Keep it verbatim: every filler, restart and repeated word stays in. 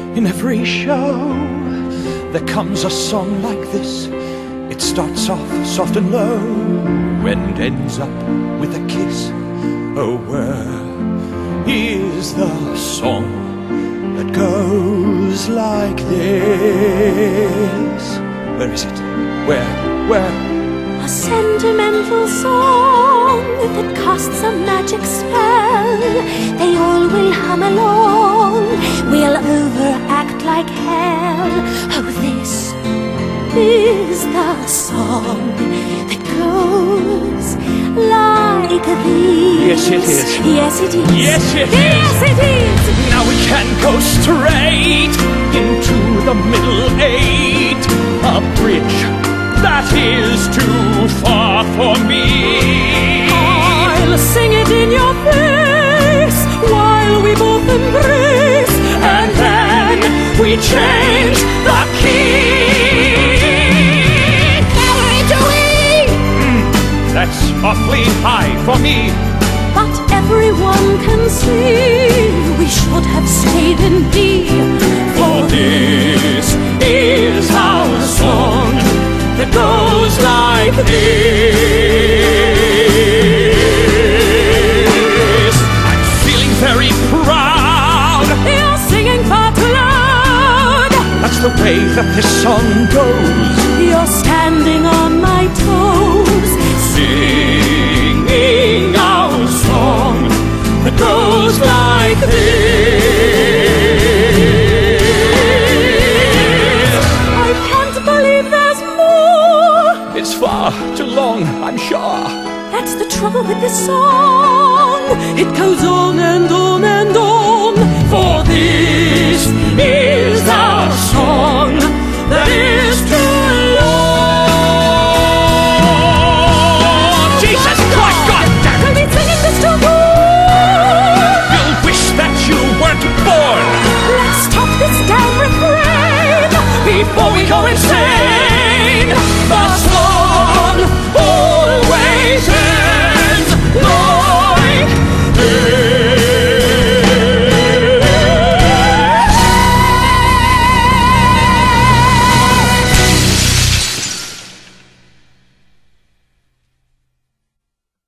In every show there comes a song like this. It starts off soft and low and ends up with a kiss. Oh, where is the song that goes like this? Where is it? Where? Where? A sentimental song that casts a magic spell. They all will hum along, we'll overact like hell. Oh, this is the song that goes like this. Yes, it is. Yes, it is. Yes, it is. Yes, it is. Now we can go straight into the middle eight. A bridge that is too far for me. I'll sing it in your face while we both embrace, And then we change the key. Every do we? That's awfully high for me. But everyone can see we should have stayed in D. For this is our song that goes like this. I'm feeling very proud. You're singing far too loud. That's the way that this song goes. You're standing on my toes. Singing our song that goes like this. I can't believe there's more. It's far too long, I'm sure. That's the trouble with this song. It goes on and on and